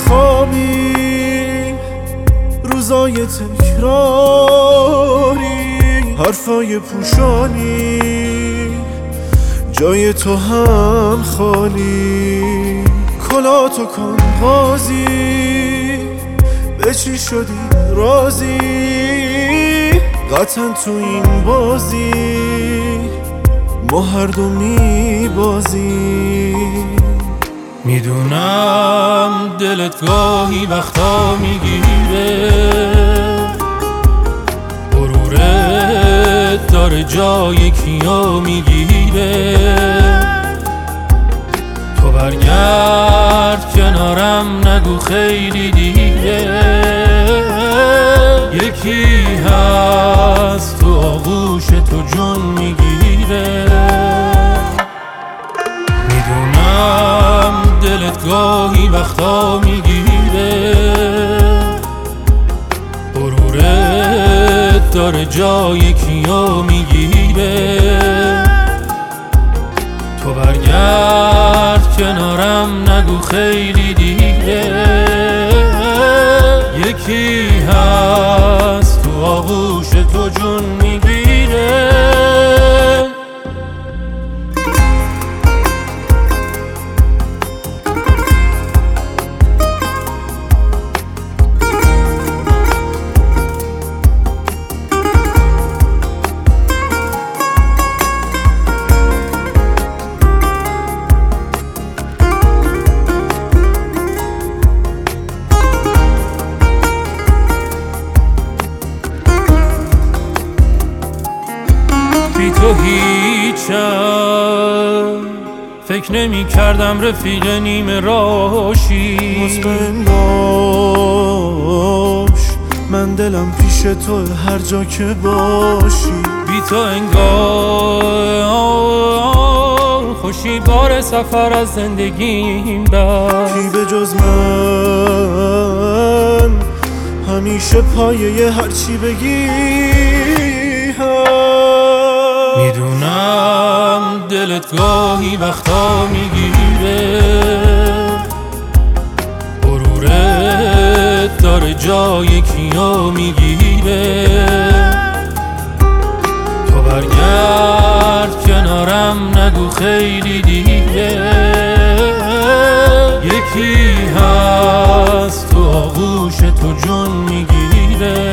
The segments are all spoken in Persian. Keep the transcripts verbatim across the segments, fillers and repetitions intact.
خوابی روزای تکراری حرفای پوشانی جای تو هم خالی کلاتو کن قاضی به چی شدی راضی قطعا تو این بازی ما هر دو میبازی میدونم دلت گاهی وقتا میگیره غرورت داره جای کیا میگیره تو برگرد کنارم نگو خیلی دیره یکی هست تو آغوش تو جون میگیره میدونم دلت گاهی وقتا میگیره غرورت داره جای کیا میگیره تو برگرد کنارم نگو خیلی دیره یکی هست تو آغوش تو جون میگیره بی تو هیچم فکر نمی کردم رفیق نیمه راشی مطمئن باش من دلم پیش تو هر جا که باشی بی تو انگار خوشی بار سفر از زندگیم بست کی به جز من همیشه پایه هرچی بگی میدونم دلت گاهی وقتا میگیره غرورت داره جای کیا میگیره تو برگرد کنارم نگو خیلی دیره یکی هست تو آغوش تو جون میگیره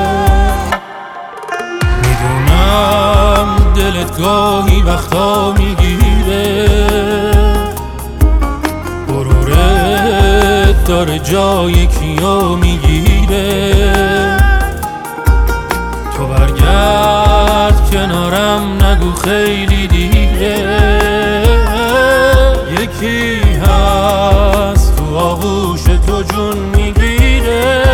میدونم دلت گاهی وقتا میگیره غرورت داره جای کیا میگیره تو برگرد کنارم نگو خیلی دیره یکی هست تو آغوش تو جون میگیره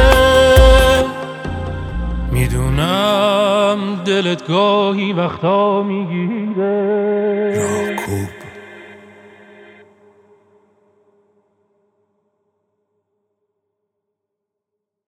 میدونم دلت گاهی وقتا میگیره